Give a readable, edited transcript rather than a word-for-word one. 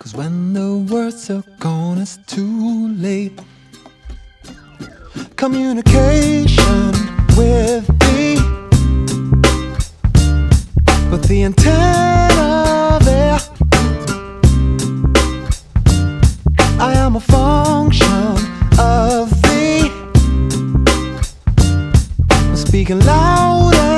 'Cause when the words are gone, it's too late. Communication with thee, but the antenna there. I am a function of thee, speaking louder